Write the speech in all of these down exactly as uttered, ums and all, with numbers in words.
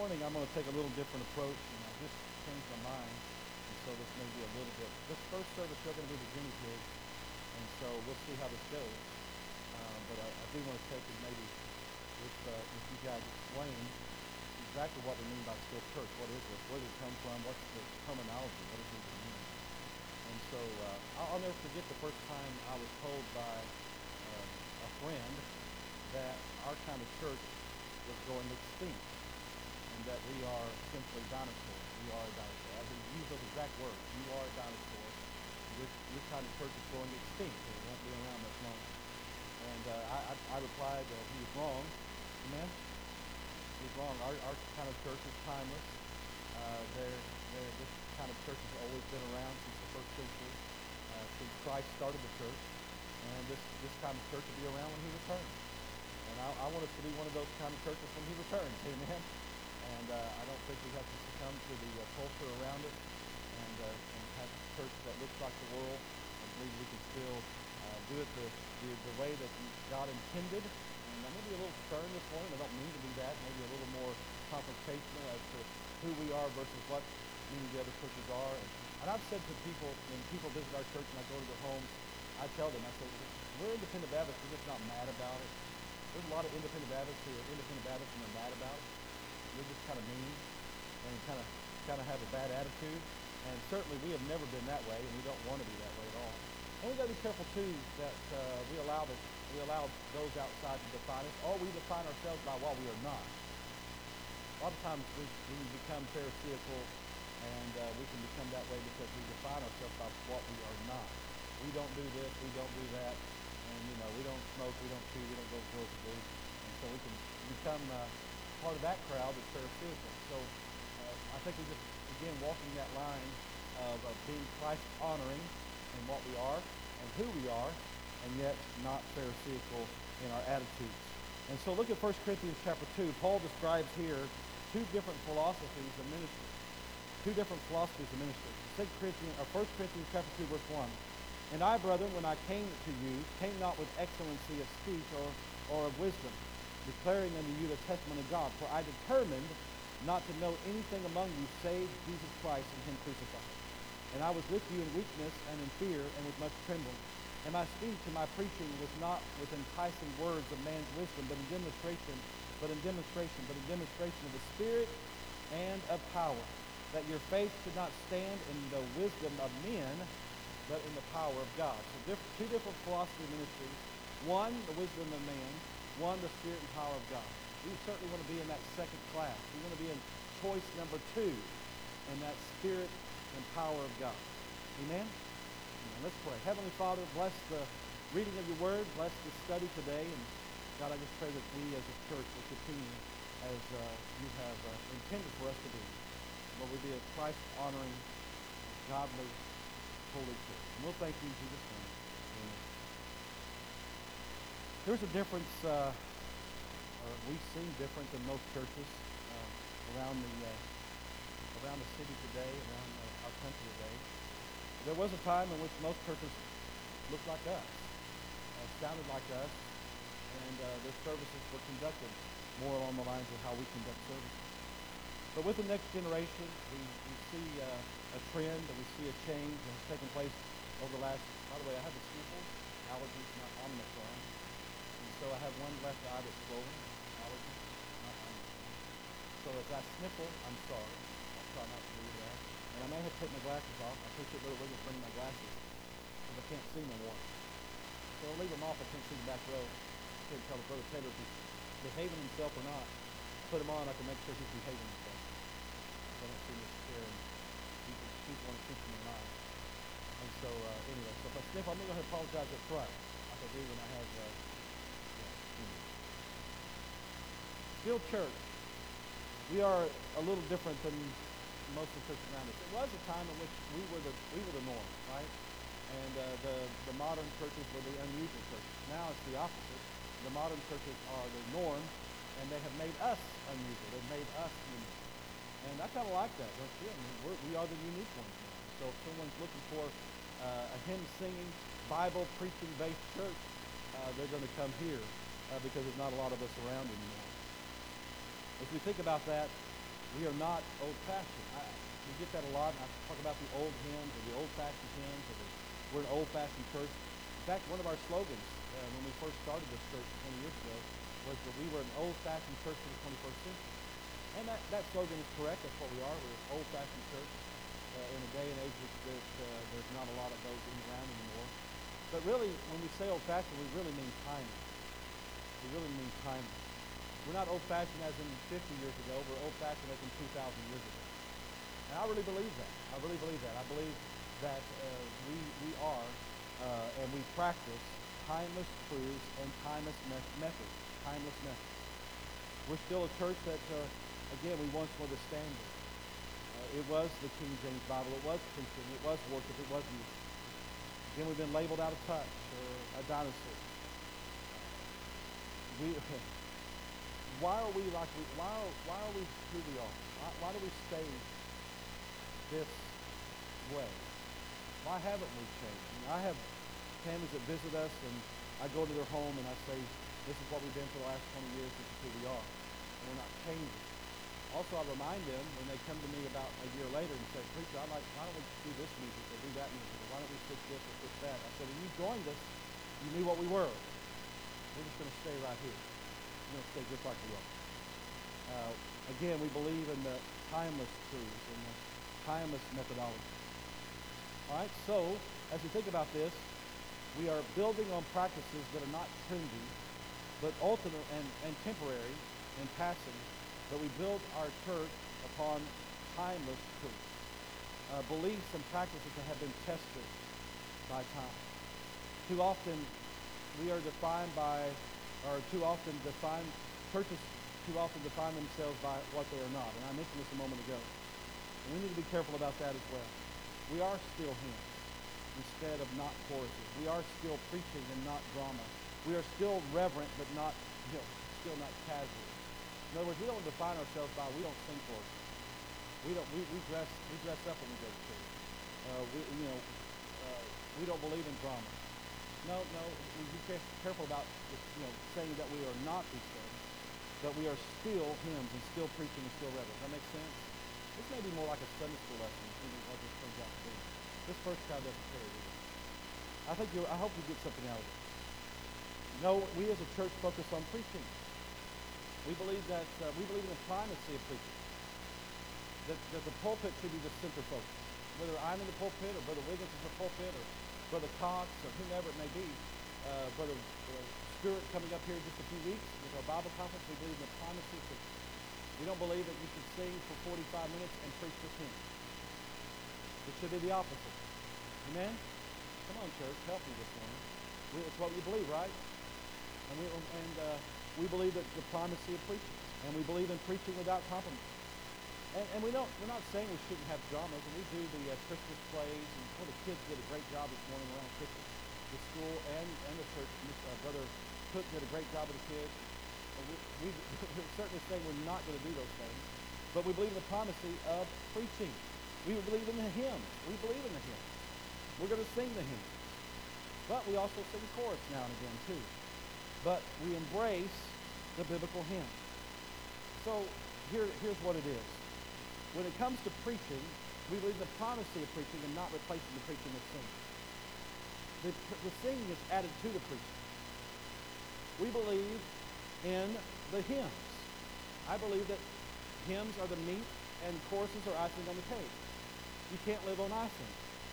morning I'm going to take a little different approach, and I just changed my mind, and so this may be a little bit. This first service, you're going to be the guinea pig, and so we'll see how this goes. Um, but I, I do want to take and maybe with, uh, with you guys explain exactly what we mean by still church. What is this? Where does it come from? What's the terminology? What does it even mean? And so uh, I'll, I'll never forget the first time I was told by um, a friend that our kind of church was going extinct, and that we are simply dinosaurs. We are a dinosaur. I didn't use those exact words. You are a dinosaur. Your, your kind of church is going extinct, and it won't be around much longer. And uh, I, I, I replied that he was wrong. Amen? He was wrong. Our, our kind of church is timeless. Uh, they're, they're, this kind of church has always been around since the first century, uh, since Christ started the church. And this, this kind of church will be around when he returns. And I, I want us to be one of those kind of churches when he returns. Amen? And uh, I don't think we have to succumb to the uh, culture around it and, uh, and have a church that looks like the world. I believe we can still uh, do it the, the, the way that God intended. And I may be a little stern this morning. I don't mean to be that. Maybe a little more confrontational as to who we are versus what many of the other churches are. And, and I've said to people, when people visit our church and I go to their homes, I tell them, I say, we're independent Baptists. We're just not mad about it. There's a lot of independent Baptists who are independent Baptists and they're mad about it. They're just kind of mean and kind of kind of have a bad attitude. And certainly we have never been that way, and we don't want to be that way at all. And we've got to be careful too that uh, we allow the, we allow those outside to define us, or we define ourselves by what we are not. A lot of times we, we become pharisaical, and uh, we can become that way because we define ourselves by what we are not. We don't do this, we don't do that, and you know, we don't smoke, we don't chew, we don't go grocery, and so we can become uh, part of that crowd that's pharisaical. So uh, I think we just begin walking that line of, of being Christ-honoring in what we are and who we are, and yet not pharisaical in our attitudes. And so look at First Corinthians chapter two. Paul describes here two different philosophies of ministry. Two different philosophies of ministry. Second Corinthians, or First Corinthians chapter two, verse one. And I, brethren, when I came to you, came not with excellency of speech or, or of wisdom, declaring unto you the testimony of God. For I determined not to know anything among you save Jesus Christ and him crucified. And I was with you in weakness and in fear and with much trembling. And my speech and my preaching was not with enticing words of man's wisdom, but in demonstration, but in demonstration, but in demonstration of the Spirit and of power, that your faith should not stand in the wisdom of men, but in the power of God. So diff- two different philosophy ministries. One, the wisdom of man. One, the Spirit and power of God. We certainly want to be in that second class. We want to be in choice number two, in that Spirit and power of God. Amen? Amen. Let's pray. Heavenly Father, bless the reading of your word. Bless the study today. And God, I just pray that we as a church will continue as uh, you have uh, intended for us to be. Lord, we be a Christ-honoring, godly, holy church. And we'll thank you in Jesus' name. Amen. There's a difference, uh, or we see different than most churches uh, around the uh, around the city today, around uh, our country today. There was a time in which most churches looked like us, uh, sounded like us, and uh, their services were conducted more along the lines of how we conduct services. But with the next generation, we, we see uh, a trend, and we see a change that has taken place over the last, by the way, I have a sniffle, allergies, not omicron. And so I have one left eye that's swollen, allergies, not omicron. So as I sniffle, I'm sorry. I'll try not to do that. And I may have to take my glasses off. I appreciate Brother Wiggins bringing my glasses, because I can't see no more. So I'll leave them off. I can't see the back row. I can't tell if Brother Taylor if he's behaving himself or not. Put him on, I can make sure he's behaving himself. I don't see this chair, and people, people want to keep him in mind. And so, uh, anyway, so if I sniff, I'm going to go ahead and apologize up front, like I do when I have, uh, yeah, anyway. Still church. We are a little different than most of the churches around us. It was a time in which we were the we were the norm, right? And uh, the the modern churches were the unusual churches. Now it's the opposite. The modern churches are the norm, and they have made us unusual. They've made us unique. And I kind of like that, don't you? I mean, we're, we are the unique ones now. So if someone's looking for uh, a hymn-singing, Bible-preaching-based church, uh, they're going to come here uh, because there's not a lot of us around anymore. As we think about that, We are not old-fashioned. I, we get that a lot. I talk about the old hymns or the old-fashioned hymns. Or the, we're an old-fashioned church. In fact, one of our slogans uh, when we first started this church twenty years ago was that we were an old-fashioned church for the twenty-first century. And that, that slogan is correct. That's what we are. We're an old-fashioned church uh, in a day and age that, that uh, there's not a lot of those around anymore. But really, when we say old-fashioned, we really mean timeless. We really mean timeless. We're not old-fashioned as in fifty years ago. We're old-fashioned as in two thousand years ago. And I really believe that. I really believe that. I believe that uh, we, we are uh, and we practice timeless truths and timeless me- methods. Timeless methods. We're still a church that, uh, again, we once were the standard. Uh, it was the King James Bible. It was preaching. It was worship. It was music. Again, we've been labeled out of touch or a dinosaur. We, why are we like we? Why are, why are we who we are? Why, why do we stay this way? Why haven't we changed? I, mean, I have families that visit us, and I go to their home and I say, "This is what we've been for the last twenty years. This is who we are, and we're not changing." Also, I remind them when they come to me about a year later and say, "Preacher, I'd like, why don't we do this music or do that music, or why don't we switch this or switch that?" I said, "When you joined us, you knew what we were. We're just going to stay right here. We're going to stay just like we are." Uh, again, we believe in the timeless truths and the timeless methodology. All right, so as we think about this, we are building on practices that are not trendy, but ultimate and, and temporary and passing. But we build our church upon timeless truths, uh, beliefs and practices that have been tested by time. Too often, we are defined by, or too often defined, churches too often define themselves by what they are not. And I mentioned this a moment ago. And we need to be careful about that as well. We are still hymns instead of not choruses. We are still preaching and not drama. We are still reverent, but not, you know, still not casual. In other words, we don't define ourselves by, we don't sing choruses. We don't, we, we dress, we dress up when we go to church. Uh, we, you know, uh, we don't believe in drama. No, no, we be careful about, you know, saying that we are not these things, but we are still hymns and still preaching and still reverent. Does that make sense? This may be more like a Sunday school lesson than what this turns out to be. This first crowd doesn't carry it. I think you. I hope you get something out of it. No, we as a church focus on preaching. We believe that uh, we believe in the primacy of preaching. That, that the pulpit should be the center focus. Whether I'm in the pulpit or Brother Wiggins is in the pulpit or Brother Cox or whomever it may be, uh, Brother uh, Stewart coming up here in just a few weeks with our Bible conference, we believe in the primacy of preaching. We don't believe that you should sing for forty-five minutes and preach for ten. It should be the opposite. Amen? Come on, church, help me this morning. We, it's what you believe, right? And we and uh, we believe that the primacy of preaching, and we believe in preaching without compromise. And, and we don't, we're not saying we shouldn't have dramas, and we do the uh, Christmas plays, and well, the kids did a great job this morning around Christmas. The school and, and the church, uh, Brother Cook did a great job with the kids. And we, we, we're certainly saying we're not going to do those things, but we believe in the primacy of preaching. We believe in the hymns. We believe in the hymns. We're going to sing the hymns. But we also sing chorus now and again, too. But we embrace the biblical hymn. So here, here's what it is. When it comes to preaching, we believe in the primacy of preaching and not replacing the preaching with singing. The, the singing is added to the preaching. We believe in the hymns. I believe that hymns are the meat and choruses are icing on the cake. You can't live on icing.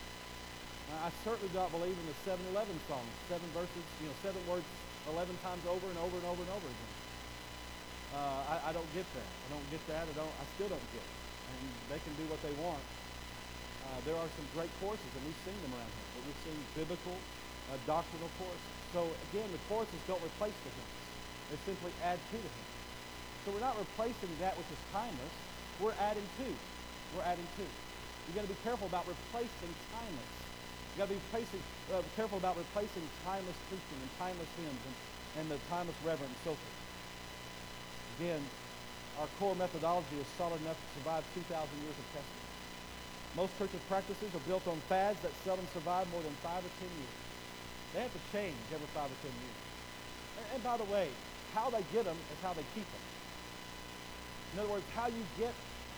I certainly do not believe in the seven eleven song, seven verses, you know, seven words eleven times over and over and over and over again. Uh, I, I don't get that. I don't get that. I don't. I still don't get it. And they can do what they want. Uh, there are some great choruses, and we sing them around here. But we sing biblical, uh, doctrinal choruses. So again, the choruses don't replace the hymns. They simply add to the hymns. So we're not replacing that which is timeless. We're adding to. We're adding to. You've got to be careful about replacing timeless. You've got to be replacing, uh, careful about replacing timeless preaching and timeless hymns and, and the timeless reverend and so forth. Again, our core methodology is solid enough to survive two thousand years of testing. Most churches' practices are built on fads that seldom survive more than five or ten years. They have to change every five or ten years. And, and by the way, how they get them is how they keep them. In other words, how you get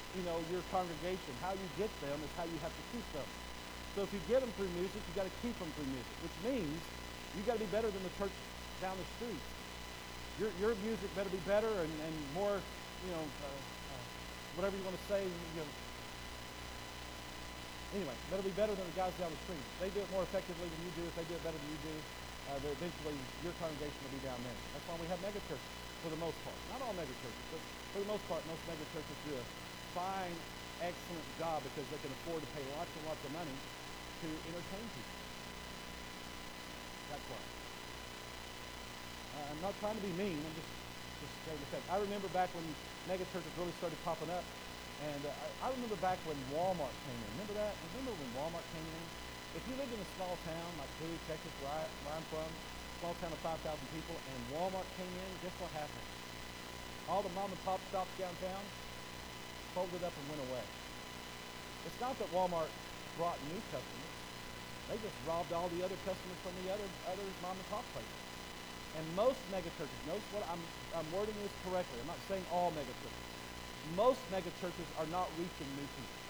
you know, your congregation. How you get them is how you have to keep them. So if you get them through music, you got to keep them through music, which means you got to be better than the church down the street. Your your music better be better and, and more, you know, uh, uh, whatever you want to say. You know. Anyway, better be better than the guys down the street. If they do it more effectively than you do, if they do it better than you do, uh, then eventually your congregation will be down there. That's why we have mega churches for the most part. Not all mega churches, but for the most part, most mega churches do a fine, excellent job because they can afford to pay lots and lots of money to entertain people. That's why. Uh, I'm not trying to be mean. I'm just just stating the fact. I remember back when mega churches really started popping up, and uh, I, I remember back when Walmart came in. Remember that? Remember when Walmart came in? If you lived in a small town like Bowie, Texas, where, I, where I'm from, small town of five thousand people, and Walmart came in, guess what happened? All the mom and pop shops downtown folded up and went away. It's not that Walmart brought new customers. They just robbed all the other customers from the other other mom and pop places. And most mega churches, notice what I'm, I'm wording this correctly. I'm not saying all mega churches. Most mega churches are not reaching new people.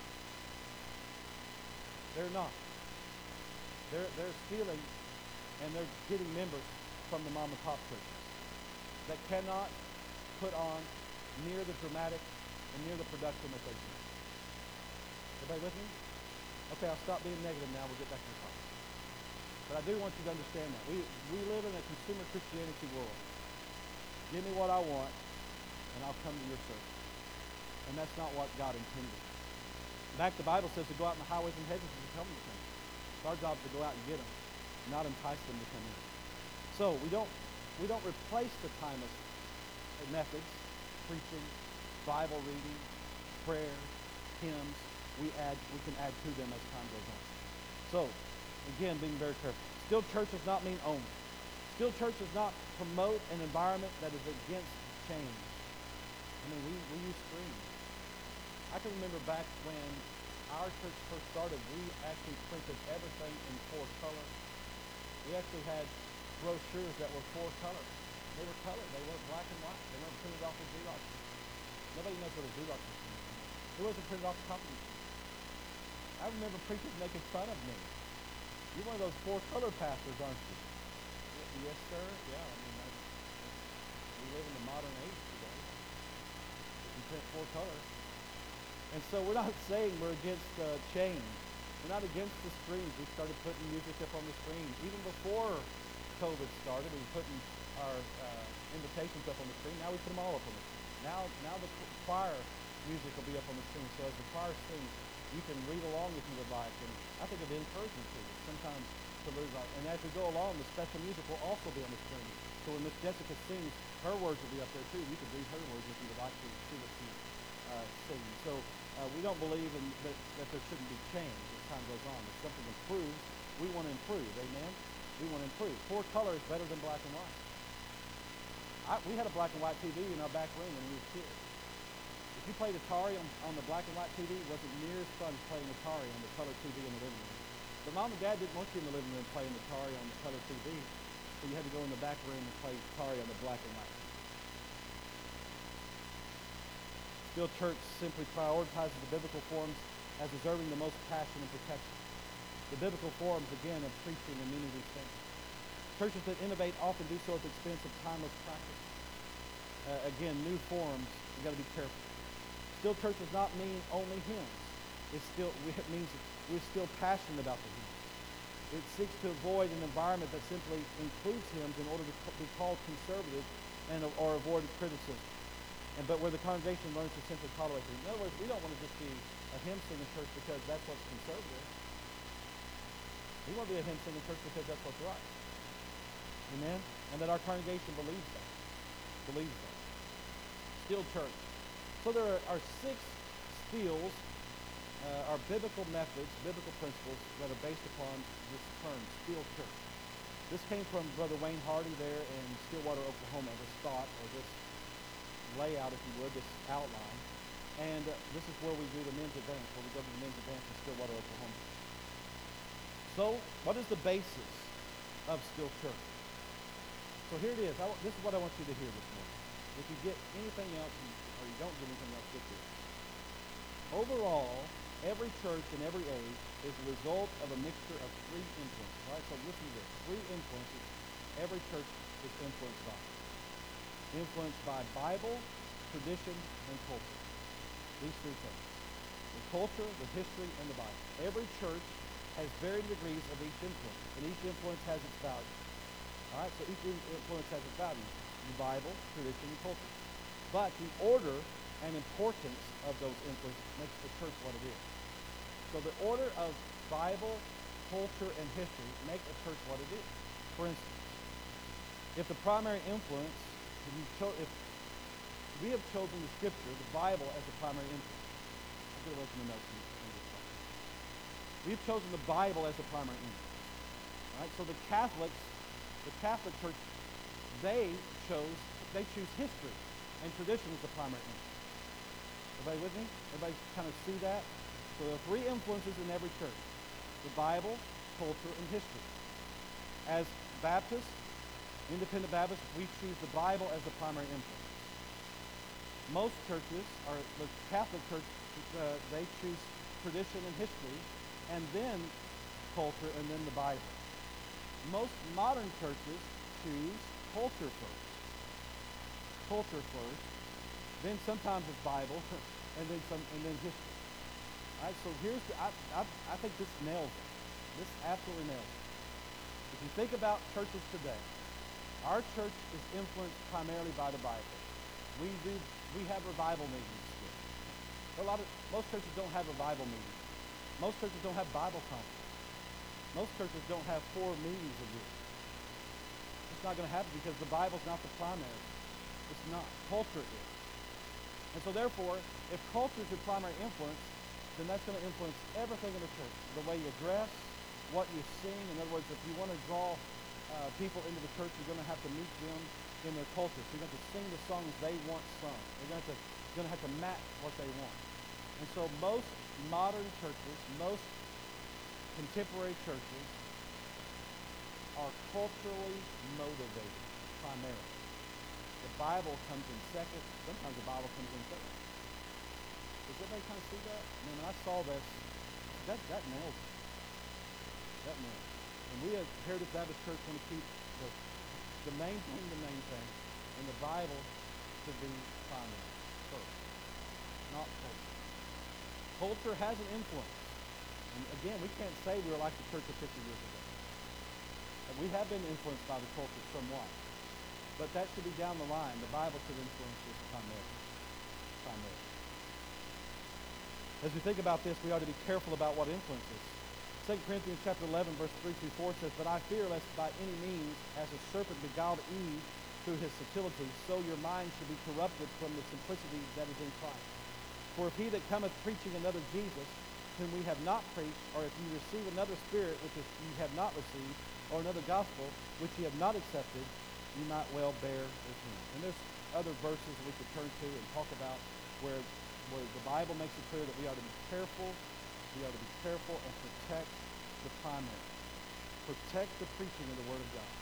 They're not. They're, they're stealing and they're getting members from the mom and pop churches that cannot put on near the dramatic and near the production that they do. Everybody with me? Okay, I'll stop being negative now. We'll get back to the topic. But I do want you to understand that. We, we live in a consumer Christianity world. Give me what I want, and I'll come to your service. And that's not what God intended. In fact, the Bible says to go out in the highways and hedges and tell them to come. It's our job to go out and get them, not entice them to come in. So we don't we don't replace the timeless methods, preaching, Bible reading, prayer, hymns. We add we can add to them as time goes on. So again, being very careful. Still church does not mean own. Still church does not promote an environment that is against change. I mean, we, we use screens. I can remember back when our church first started, we actually printed everything in four color. We actually had brochures that were four color. They were colored. They weren't black and white. They weren't printed off of Xerox. Nobody knows what a Xerox is. It wasn't printed off the copy machine. I remember preachers making fun of me. You're one of those four-color pastors, aren't you? Yes, sir. Yeah, I mean, that's, that's, we live in the modern age today. We print four colors. And so we're not saying we're against uh, change. We're not against the screens. We started putting music up on the screen. Even before COVID started, we were putting our uh, invitations up on the screen. Now we put them all up on the screen. Now, now the choir music will be up on the screen. So as the choir sings, you can read along if you would like, and I think it'd be encouraging to you sometimes to lose out. And as we go along, the special music will also be on the screen. So when Miss Jessica sings, her words will be up there too. You can read her words if you would like to see what she uh, sings. So uh, we don't believe in that, that there shouldn't be change as time goes on. If something improves, we want to improve. Amen? We want to improve. Four color is better than black and white. I, we had a black and white T V in our back room when we were kids. If you played Atari on, on the black and white T V, it wasn't near as fun as playing Atari on the color T V in the living room. But mom and dad didn't want you in the living room playing Atari on the color T V, so you had to go in the back room and play Atari on the black and white. Still, church simply prioritizes the biblical forms as deserving the most passion and protection. The biblical forms, again, of preaching and meaning these things. Churches that innovate often do so at the expense of timeless practice. Uh, again, new forms, you've got to be careful. Still church does not mean only hymns. It still it means we're still passionate about the hymns. It seeks to avoid an environment that simply includes hymns in order to be called conservative and or avoid criticism. And but where the congregation learns to simply tolerate it. In other words, we don't want to just be a hymn singing church because that's what's conservative. We want to be a hymn singing church because that's what's right. Amen? And that our congregation believes that. Believes that. Still church. So there are, are six steals, uh, are biblical methods, biblical principles that are based upon this term, steel church. This came from Brother Wayne Hardy there in Stillwater, Oklahoma, this thought, or this layout, if you would, this outline. And uh, this is where we do the men's advance, where we go to the men's advance in Stillwater, Oklahoma. So, what is the basis of Still Church? So here it is. I, this is what I want you to hear this morning. If you get anything else, or you don't get anything else, get this. Overall, every church in every age is the result of a mixture of three influences. Right? So listen to this. Three influences every church is influenced by. Influenced by Bible, tradition, and culture. These three things. The culture, the history, and the Bible. Every church has varying degrees of each influence, and each influence has its value. All right, so each influence has its value. The Bible, tradition, and culture. But the order and importance of those influences makes the church what it is. So the order of Bible, culture, and history make a church what it is. For instance, if the primary influence, if, you cho- if we have chosen the Scripture, the Bible, as the primary influence. I'll get away from the notes in, in this part. We've chosen the Bible as the primary influence. All right, so the Catholics, the Catholic Church, they chose, they choose history and tradition as the primary influence. Everybody with me? Everybody kind of see that? So there are three influences in every church. The Bible, culture, and history. As Baptists, Independent Baptists, we choose the Bible as the primary influence. Most churches, or the Catholic Church, uh, they choose tradition and history, and then culture, and then the Bible. Most modern churches choose culture first. Culture first, then sometimes it's Bible, and then some, and then history. All right, so here's the, I, I, I think this nails it. This absolutely nails it. If you think about churches today, our church is influenced primarily by the Bible. We do, we have revival meetings still. A lot of, most churches don't have revival meetings. Most churches don't have Bible conferences. Most churches don't have four meetings a year. It's not going to happen because the Bible's not the primary. It's not. Culture is. And so therefore, if culture is your primary influence, then that's going to influence everything in the church. The way you dress, what you sing. In other words, if you want to draw uh, people into the church, you're going to have to meet them in their culture. So you're going to have to sing the songs they want sung. You're going to have to, you're going to, have to match what they want. And so most modern churches, most contemporary churches are culturally motivated primarily. The Bible comes in second. Sometimes the Bible comes in third. Does everybody kind of see that? I mean, when I saw this, that, that nails it. That nails it. And we at Heritage Baptist Church want to keep the, the main thing the main thing, and the Bible to be primary first, not culture. Culture has an influence. And again, we can't say we're like the church of fifty years ago. And we have been influenced by the culture somewhat. But that should be down the line. The Bible should influence us primarily. Primarily. As we think about this, we ought to be careful about what influences. Second Corinthians chapter eleven, verse three through four says, "But I fear lest by any means, as a serpent beguiled Eve through his subtlety, so your mind should be corrupted from the simplicity that is in Christ. For if he that cometh preaching another Jesus, whom we have not preached, or if you receive another spirit which is, you have not received, or another gospel which you have not accepted, you might well bear with him." And there's other verses we could turn to and talk about where, where the Bible makes it clear that we ought to be careful, we ought to be careful and protect the primary. Protect the preaching of the Word of God.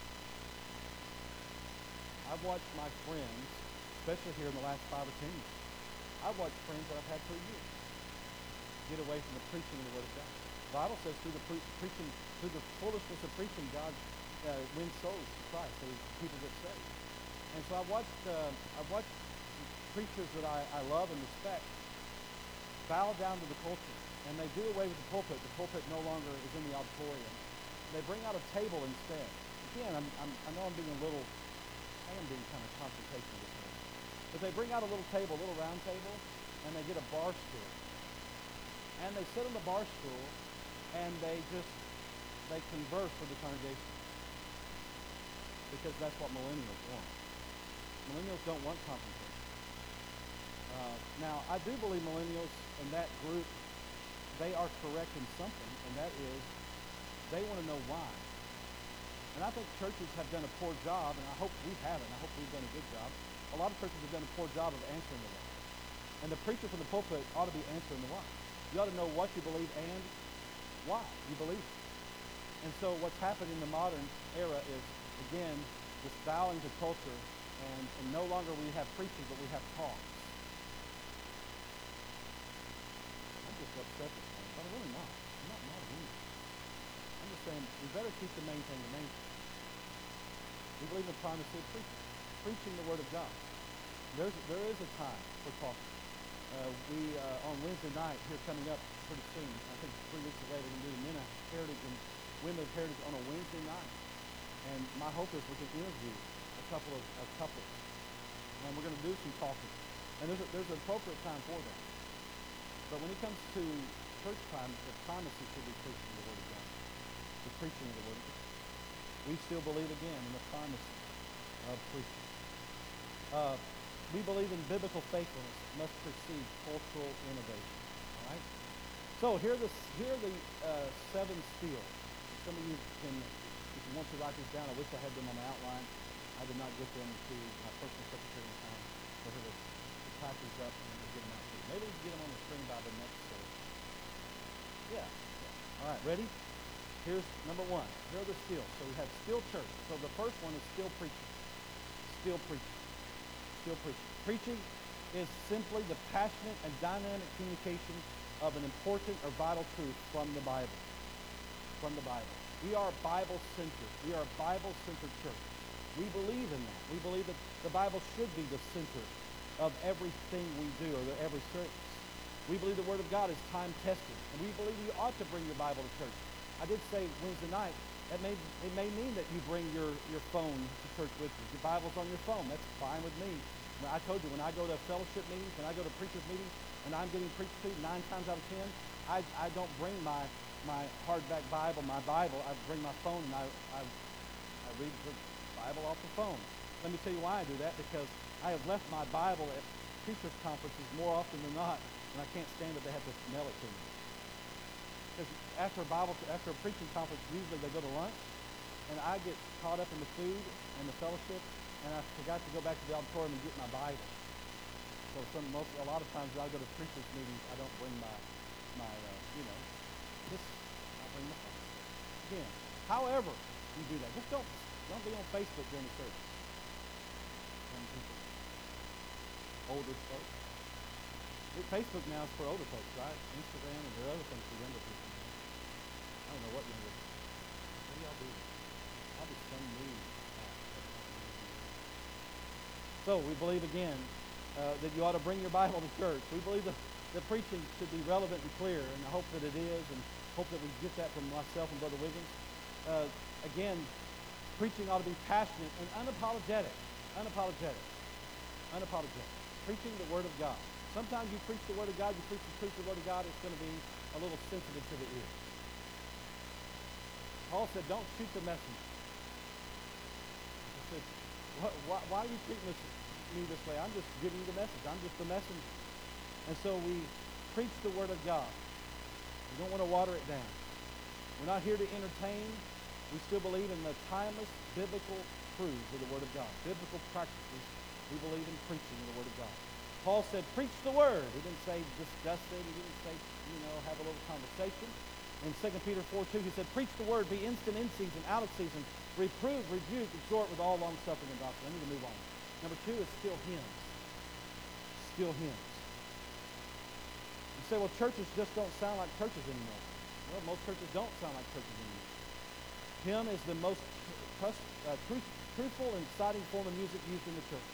I've watched my friends, especially here in the last five or ten years, I've watched friends that I've had for years get away from the preaching of the Word of God. The Bible says through the pre- preaching, through the foolishness of preaching, God uh, wins souls to Christ, so people get saved. And so I watched, uh, I watched preachers that I, I love and respect bow down to the culture, and they do away with the pulpit. The pulpit no longer is in the auditorium. They bring out a table instead. Again, I'm, I'm, I know I'm being a little, I am being kind of confrontational this morning. But they bring out a little table, a little round table, and they get a bar stool. And they sit on the bar stool, and they just, they converse with the congregation. Because that's what millennials want. Millennials don't want confrontation. Uh, now, I do believe millennials in that group, they are correct in something, and that is they want to know why. And I think churches have done a poor job, and I hope we haven't. I hope we've done a good job. A lot of churches have done a poor job of answering the why. And the preacher from the pulpit ought to be answering the why. You ought to know what you believe and why you believe it. And so what's happened in the modern era is, again, this bowing to culture, and, and no longer we have preaching, but we have talks. upset this morning, but I'm really not. I'm not mad at anything. I'm just saying we better keep the main thing the main thing. We believe in the primacy of preaching, preaching the Word of God. There's, there is a time for talking. Uh, we, uh, on Wednesday night, here coming up pretty soon, I think three weeks later, we're going to do the Men of Heritage and Women of Heritage on a Wednesday night. And my hope is we can interview a couple of, of couples. And we're going to do some talking. And there's, a, there's an appropriate time for that. But when it comes to church time, the primacy should be preaching the Word of God. The preaching of the Word of God. We still believe again in the primacy of preaching. Uh, we believe in biblical faithfulness must precede cultural innovation. All right? So here are the, here are the uh, seven steals. Some of you can, if you want to write these down, I wish I had them on the outline. I did not get them to my personal secretary in time for her to, to type these up and to get them out to you. Maybe we can get them on the screen by the next service. Yeah. yeah. All right, ready? Here's number one. Here are the steals. So we have still church. So the first one is still preaching. Still preaching. Still preaching. Preaching is simply the passionate and dynamic communication of an important or vital truth from the Bible. From the Bible. We are Bible-centered. We are a Bible-centered church. We believe in that. We believe that the Bible should be the center of everything we do or every service. We believe the Word of God is time-tested. And we believe you ought to bring your Bible to church. I did say Wednesday night, that may, it may mean that you bring your, your phone to church with you. Your Bible's on your phone. That's fine with me. When I told you, when I go to fellowship meetings, when I go to preachers' meetings, and I'm getting preached to nine times out of ten, I, I don't bring my, my hardback Bible, my Bible. I bring my phone, and I, I, I read the Bible off the phone. Let me tell you why I do that, because I have left my Bible at preachers' conferences more often than not, and I can't stand that they have to mail it to me. Because after a Bible, after a preaching conference, usually they go to lunch, and I get caught up in the food and the fellowship, and I forgot to go back to the auditorium and get my Bible. So some, most, a lot of times when I go to preachers' meetings, I don't bring my, my, uh, you know, just I bring my phone. Again, however you do that, just don't, don't be on Facebook during the service. Some people, older folks. Facebook now is for older folks, right? Instagram and there are other things for younger people. I don't know what younger people. What do y'all do? Probably some new app. So we believe again uh, that you ought to bring your Bible to church. We believe that the preaching should be relevant and clear, and I hope that it is, and hope that we get that from myself and Brother Wiggins. Uh, again, preaching ought to be passionate and unapologetic. Unapologetic. Unapologetic. Preaching the Word of God. Sometimes you preach the Word of God, you preach the truth of the Word of God, it's going to be a little sensitive to the ear. Paul said, don't shoot the messenger. He said, why, why are you treating this, me this way? I'm just giving you the message. I'm just the messenger. And so we preach the Word of God. We don't want to water it down. We're not here to entertain. We still believe in the timeless biblical truths of the Word of God. Biblical practices. We believe in preaching the Word of God. Paul said, preach the Word. He didn't say discuss it. He didn't say, you know, have a little conversation. In Second Peter four two, he said, preach the Word, be instant in season, out of season, reprove, rebuke, exhort with all long-suffering and doctrine. I need to move on. Number two is still hymns. Still hymns. You say, well, churches just don't sound like churches anymore. Well, most churches don't sound like churches anymore. Hymn is the most trust, uh, truth, truthful and exciting form of music used in the church.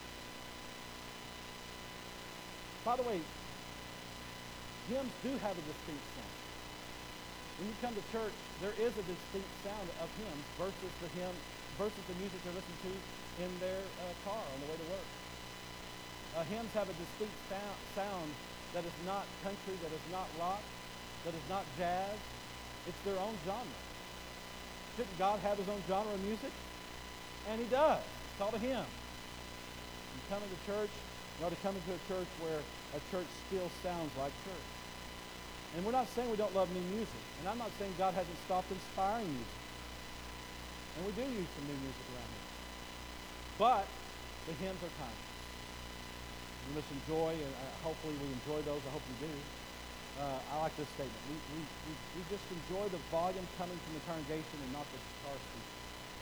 By the way, hymns do have a distinct sound. When you come to church, there is a distinct sound of hymns versus the hymn, versus the music they're listening to in their uh, car on the way to work. Uh, hymns have a distinct sound, sound that is not country, that is not rock, that is not jazz. It's their own genre. Shouldn't God have his own genre of music? And he does. It's called a hymn. You come into church, you ought to come into a church where a church still sounds like church. And we're not saying we don't love new music. And I'm not saying God hasn't stopped inspiring music. And we do use some new music around here. But the hymns are timeless. We must enjoy, and uh, hopefully we enjoy those. I hope you do. Uh, I like this statement. We, we, we, we just enjoy the volume coming from the congregation and not the guitar speaking.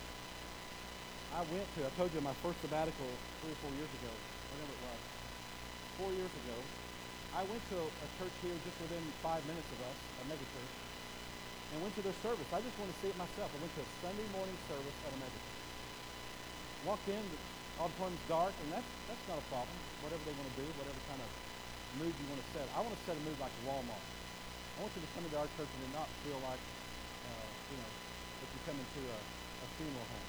I went to, I told you my first sabbatical three or four years ago, whatever it was, four years ago, I went to a, a church here just within five minutes of us, a mega church, and went to their service. I just wanted to see it myself. I went to a Sunday morning service at a mega church. Walked in, the auditorium's dark, and that's that's not a problem. Whatever they want to do, whatever kind of mood you want to set. I want to set a mood like Walmart. I want you to come into our church and not feel like, uh, you know, that you come into a, a funeral home.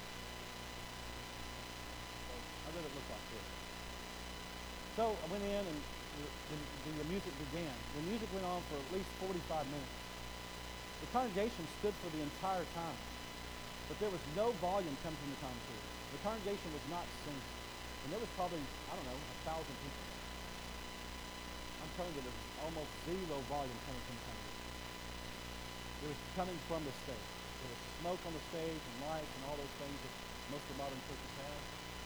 So I let it look like this. So I went in and the, the, the music began. The music went on for at least forty-five minutes. The congregation stood for the entire time, but there was no volume coming from the congregation. The congregation was not singing, and there was probably, I don't know, a thousand people. I'm telling you, there was almost zero volume coming from the congregation. It was coming from the stage. There was smoke on the stage and lights and all those things that most of the modern churches have.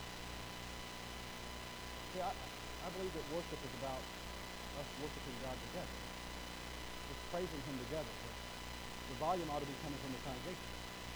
See, I, I believe that worship is about us worshiping God together. It's praising Him together. The volume ought to be coming from the congregation.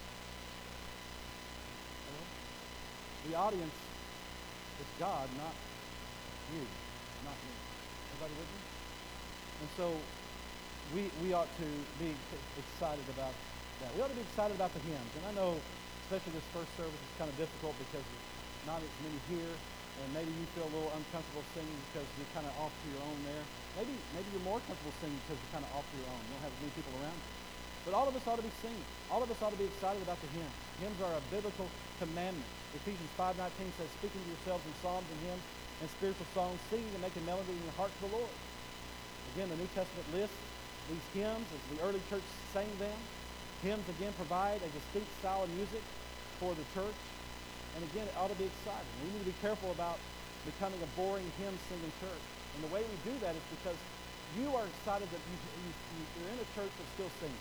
Hello? The audience is God, not you, not me. Everybody with me? And so we we ought to be excited about that. We ought to be excited about the hymns. And I know, especially this first service, is kind of difficult because there's not as many here, and maybe you feel a little uncomfortable singing because you're kind of off to your own there. Maybe maybe you're more comfortable singing because you're kind of off to your own. You don't have as many people around you. But all of us ought to be singing. All of us ought to be excited about the hymns. Hymns are a biblical commandment. Ephesians five nineteen says, speaking to yourselves in psalms and hymns and spiritual songs, singing and making melody in your heart to the Lord. Again, the New Testament lists these hymns as the early church sang them. Hymns, again, provide a distinct style of music for the church. And again, it ought to be exciting. We need to be careful about becoming a boring hymn-singing church. And the way we do that is because you are excited that you, you, you're in a church that still sings.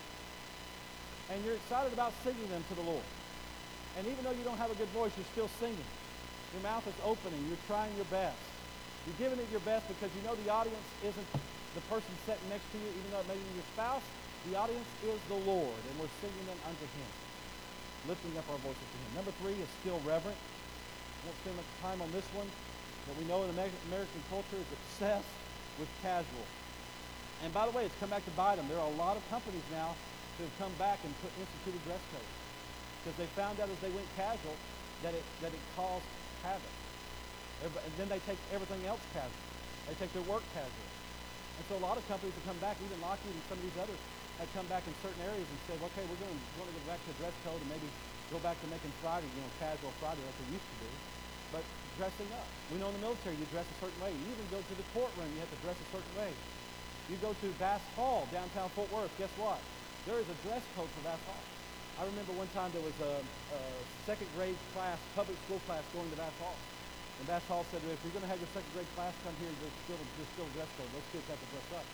And you're excited about singing them to the Lord. And even though you don't have a good voice, you're still singing. Your mouth is opening. You're trying your best. You're giving it your best because you know the audience isn't the person sitting next to you, even though it may be your spouse. The audience is the Lord, and we're singing them unto Him, lifting up our voices to Him. Number three is still reverent. I won't spend much time on this one, but we know in American culture is obsessed with casual. And by the way, it's come back to bite them. There are a lot of companies now who have come back and put instituted dress codes because they found out as they went casual that it that it caused havoc. Everybody, and then they take everything else casual. They take their work casual. And so a lot of companies have come back, even Lockheed and some of these others, have come back in certain areas and said, okay, we're going to, we're going to go back to dress code and maybe go back to making Friday, you know, casual Friday like we used to do. But dressing up. We know in the military you dress a certain way. You even go to the courtroom, you have to dress a certain way. You go to Bass Hall, downtown Fort Worth, guess what? There is a dress code for Bass Hall. I remember one time there was a, a second grade class, public school class going to Bass Hall. And Bass Hall said, if you're going to have your second grade class come here, there's still, there's still a dress code. Those kids have to dress up.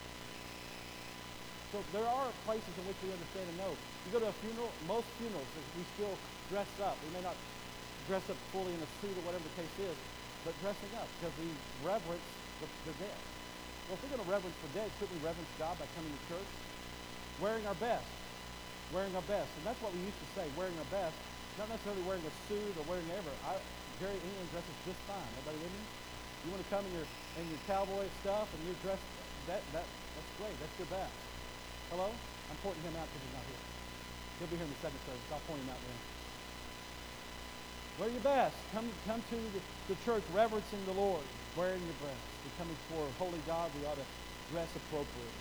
So there are places in which we understand and know. You go to a funeral, most funerals, we still dress up. We may not dress up fully in a suit or whatever the case is, but dressing up because we reverence the, the dead. Well, if we're going to reverence the dead, shouldn't we reverence God by coming to church? Wearing our best. Wearing our best. And that's what we used to say, wearing our best. Not necessarily wearing a suit or wearing whatever. I, Jerry England dresses just fine. Everybody with me? You want to come in your in your cowboy stuff and you're dressed, that, that, that's great. That's your best. Hello? I'm pointing him out because he's not here. He'll be here in the second service. I'll point him out then. Wear your best. Come come to the, the church reverencing the Lord, wearing your best. We're coming for a holy God. We ought to dress appropriately.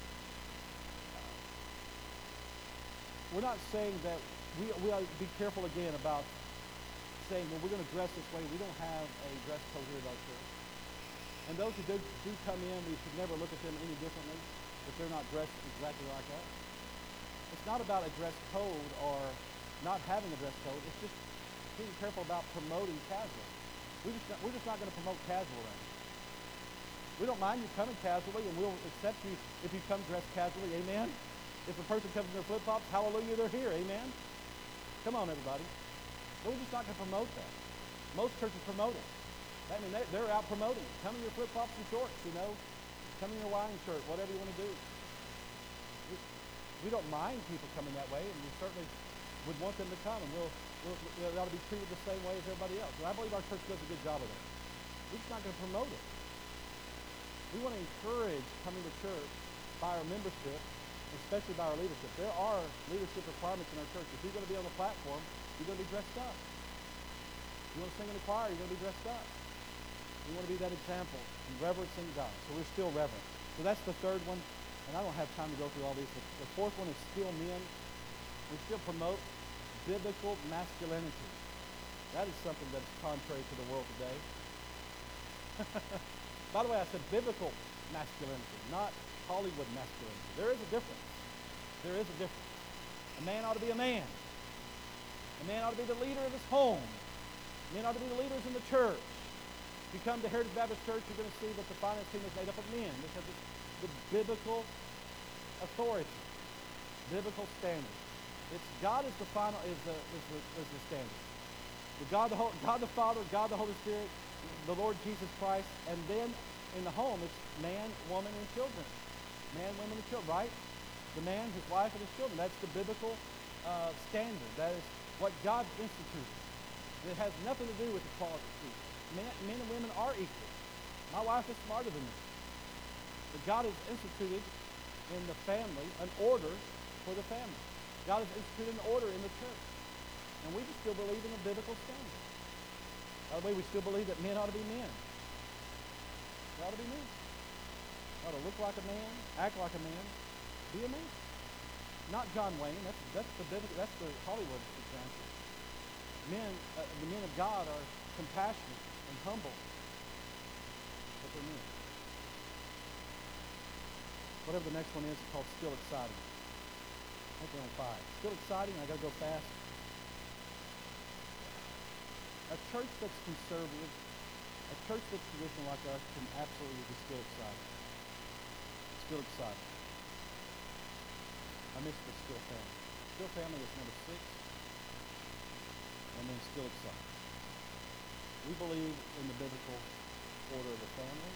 We're not saying that we, we ought to be careful again about saying, well, we're going to dress this way. We don't have a dress code here at our church. And those who do, do come in, we should never look at them any differently if they're not dressed exactly like us. It's not about a dress code or not having a dress code. It's just being careful about promoting casual. We just not, we're just not going to promote casual around here. We don't mind you coming casually, and we'll accept you if you come dressed casually. Amen? If a person comes in their flip-flops, hallelujah, they're here. Amen? Come on, everybody. But we're just not going to promote that. Most churches promote it. I mean, they, they're out promoting it. Come in your flip-flops and shorts, you know. Come in your wine shirt, whatever you want to do. We, we don't mind people coming that way, and we certainly would want them to come, and we'll, we'll, they ought to be treated the same way as everybody else. And I believe our church does a good job of that. We're just not going to promote it. We want to encourage coming to church by our membership, especially by our leadership. There are leadership requirements in our church. If you're going to be on the platform, you're going to be dressed up. If you want to sing in the choir, you're going to be dressed up. We want to be that example in reverencing God. So we're still reverent. So that's the third one. And I don't have time to go through all these. But the fourth one is still men. We still promote biblical masculinity. That is something that's contrary to the world today. By the way, I said biblical masculinity, not Hollywood masculinity. There is a difference. There is a difference. A man ought to be a man. A man ought to be the leader of his home. Men ought to be the leaders in the church. If you come to Heritage Baptist Church, you're going to see that the finance team is made up of men because it's the biblical authority, biblical standard. It's God is the final is the is the, is the standard. The God the Ho- God the Father, God the Holy Spirit, the Lord Jesus Christ, and then in the home it's man, woman, and children. Man, women, and children. Right? The man, his wife, and his children. That's the biblical uh, standard. That is what God instituted. It has nothing to do with equality. Men, men and women are equal. My wife is smarter than me. But God has instituted in the family an order for the family. God has instituted an order in the church. And we just still believe in a biblical standard. By the way, we still believe that men ought to be men. They ought to be men. They ought to look like a man, act like a man, be a man. Not John Wayne. That's, that's, the, biblical, that's the Hollywood example. Men, uh, the men of God are compassionate and humble. But they're men. Whatever the next one is, it's called still exciting. I think we're on five. Still exciting, I gotta go fast. A church that's conservative, a church that's traditional like us can absolutely be still exciting. Still exciting. I miss the Still family. Still family is number six. And then still exciting. We believe in the biblical order of the family.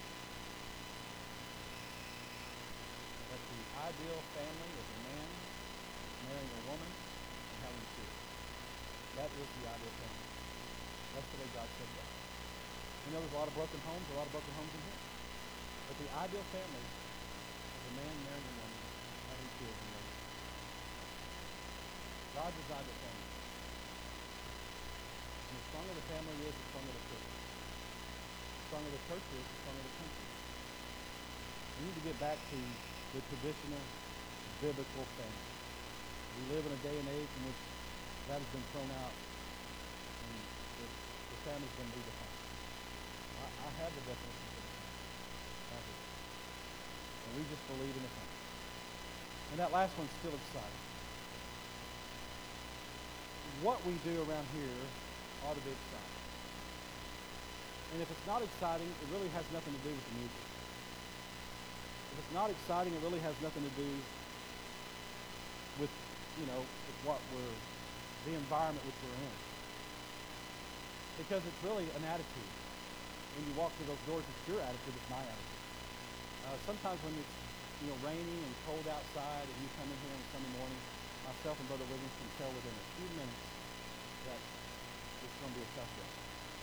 That the ideal family is a man marrying a woman and having children. That is the ideal family. That's the way God said that. You know, there's a lot of broken homes, a lot of broken homes in here. But the ideal family is a man marrying a woman, having kids and raising them. God's ideal family. And the stronger the family is, the stronger the church. The stronger the church is, the stronger the country. We need to get back to the traditional biblical family. We live in a day and age in which that has been thrown out and the, the family's been redefined. I, I have the definition of the family. I do. And we just believe in the family. And that last one's still exciting. What we do around here ought to be exciting. And if it's not exciting, it really has nothing to do with the music. If it's not exciting, it really has nothing to do with, you know, with what we're, the environment which we're in. Because it's really an attitude. When you walk through those doors, it's your attitude, it's my attitude. Uh, sometimes when it's, you know, rainy and cold outside and you come in here on Sunday morning, myself and Brother Wiggins can tell within a few minutes that it's going to be a tough day.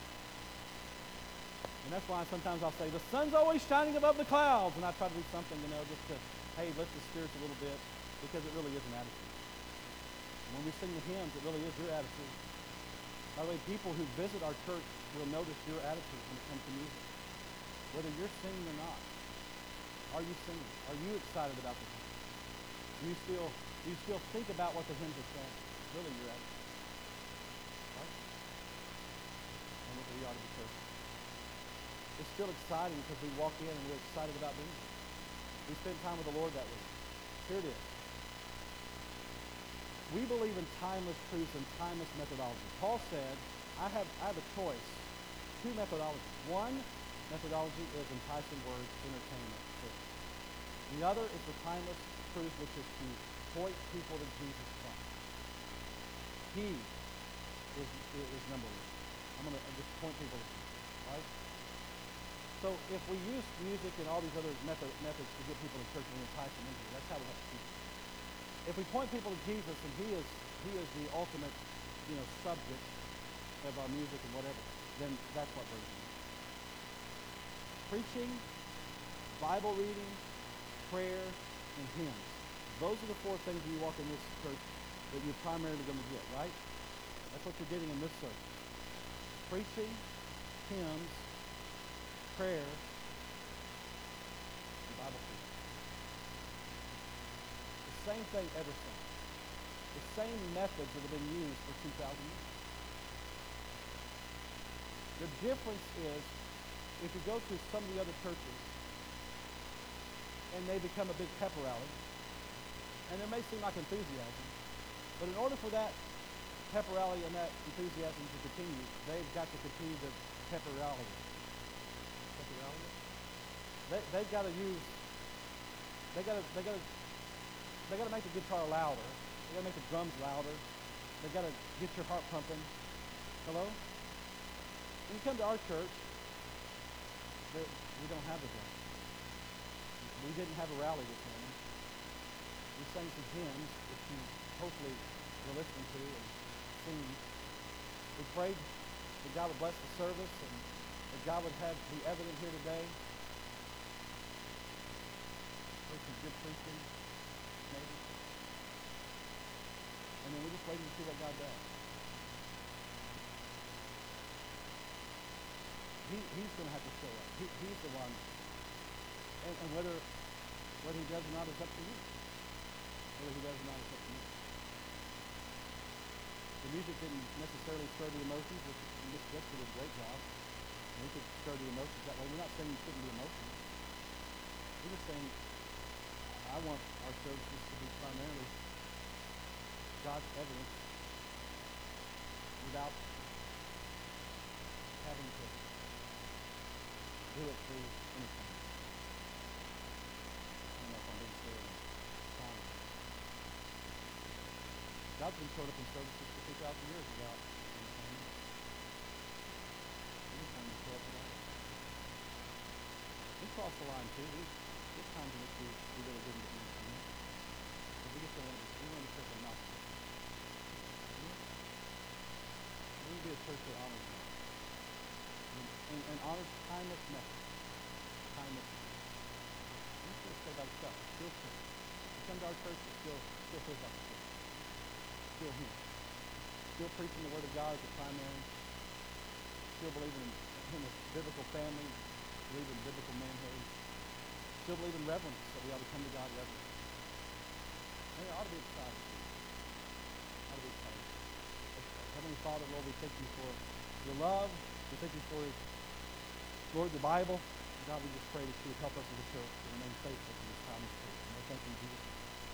And that's why sometimes I'll say, the sun's always shining above the clouds. And I try to do something, you know, just to, hey, lift the spirits a little bit, because it really is an attitude. And when we sing the hymns, it really is your attitude. By the way, people who visit our church will notice your attitude when it comes to music. Whether you're singing or not. Are you singing? Are you excited about the hymn? Do you still, do you still think about what the hymns are saying? It's really your attitude. Right? And what we ought to be careful. It's still exciting because we walk in and we're excited about being here. We spend time with the Lord that way. Here it is. We believe in timeless truths and timeless methodology. Paul said, I have, I have a choice. Two methodologies. One methodology is enticing words, entertainment. The other is the timeless truth, which is to point people to Jesus Christ. He is, is number one. I'm going to just point people to Jesus. Right? So if we use music and all these other method, methods to get people to church and entice them into it, that's how we have to teach them. If we point people to Jesus and he is he is the ultimate, you know, subject of our music and whatever, then that's what brings them. Preaching Bible reading, prayer, and hymns. Those are the four things when you walk in this church that you're primarily going to get, right? That's what you're getting in this service. Preaching, hymns, prayer, and Bible preaching. The same thing ever since. The same methods that have been used for two thousand years. The difference is, if you go to some of the other churches, and they become a big pepper rally, and there may seem like enthusiasm, but in order for that pepper rally and that enthusiasm to continue, they've got to continue the pepper rally. Pepper rally? They, they've got to use, they got to, they got to, they got to make the guitar louder. They got to make the drums louder. They got to get your heart pumping. Hello? When you come to our church, they, we don't have the drums. We didn't have a rally this morning. We sang some hymns, which you hopefully will listen to and sing. We prayed that God would bless the service and that God would have be evident here today. Heard some good preaching, maybe. And then we're just waiting to see what God does. He, he's going to have to show up. He, he's the one. And, and whether whether he does or not is up to you. Whether he does or not is up to you. The music didn't necessarily stir the emotions, which Miss Jessica did a great job. And we could stir the emotions that way. We're not saying you shouldn't be emotional. We're just saying I want our services to be primarily God's evidence without having to do it through anything. I don't know if I'm being clear. God's been showing up in services for two thousand years without anything. Anytime you show up for that. We cross the line too. We, there's times in which we, we really didn't get anything. But we just don't want to, we want to serve enough. We want to be a church that honors God. And, and, and honors timeless message. Timeless message. I'm just going to say about itself. It's still true. You come to our church, it still, still feels like a church. Still here. Still preaching the Word of God as the primary. Still believing in, in a biblical family. Believing in biblical manhood. Still believe in reverence, that we ought to come to God reverence. And it ought to be exciting. It ought to be exciting. Heavenly Father, Lord, we thank you for your love. We thank you for, Lord, the Bible. God, we just pray that you would help us as a church to remain faithful.